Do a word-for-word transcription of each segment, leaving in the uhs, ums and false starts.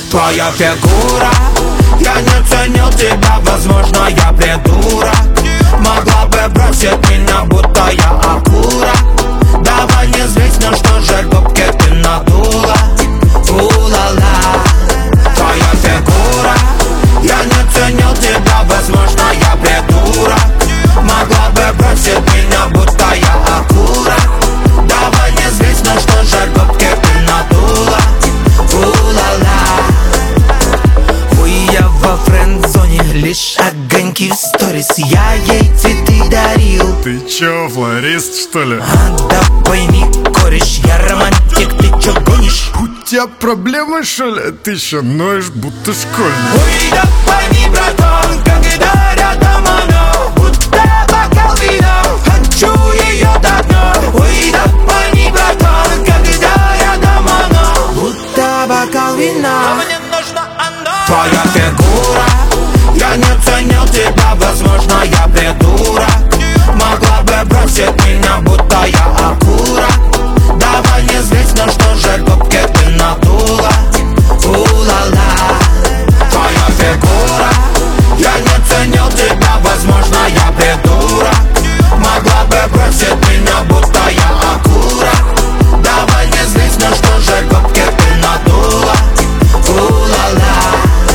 Твоя фигура, я не ценил тебя, возможно, я придурок. Могла бы бросить меня, будто я акура. Давай не злись, ну что же губки ты надула. У-ла-ла. Твоя фигура, я не ценил тебя, возможно, я придурок. Могла бы бросить меня, будто я акура. Давай не злись, ну что же губки ты надула. У-ла-ла. Ой, я во френд-зоне, лишь огоньки в сторис. Я ей цветы дарил. Ты чё, флорист, что ли? А, да пойми, кореш, я романтик, ты чё гонишь? У тебя проблемы, что ли? Ты ещё ноешь, будто школьник. Ой, да пойми, братан, когда рядом она, будто бокал вина, хочу её до дна. Ой, да пойми, братан, когда рядом она, будто бокал вина. Мне нужна она. Твоя фигура, я не ценил тебя, возможно, я придурок. Могла бы бросить меня, будто я акура. Давай не злись, ну что же губки ты надула. У-ла-ла. Твоя фигура, я не ценил тебя, возможно, я придурок. Могла бы бросить меня, будто я акура. Давай не злись, ну что же губки ты надула. У-ла-ла.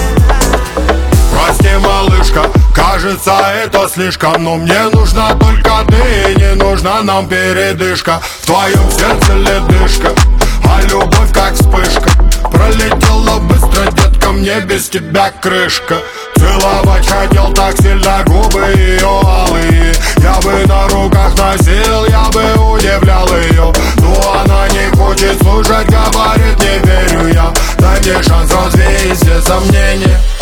Прости, малышка, кажется, это слишком. Но мне нужна только ты, не нужна нам передышка. В твоем сердце ледышка, а любовь как вспышка. Пролетела быстро, детка, мне без тебя крышка. Целовать хотел так сильно губы ее алые. Я бы на руках носил, я бы удивлял ее. Но она не хочет слушать, говорит, не верю я. Дай мне шанс развеять все сомнения.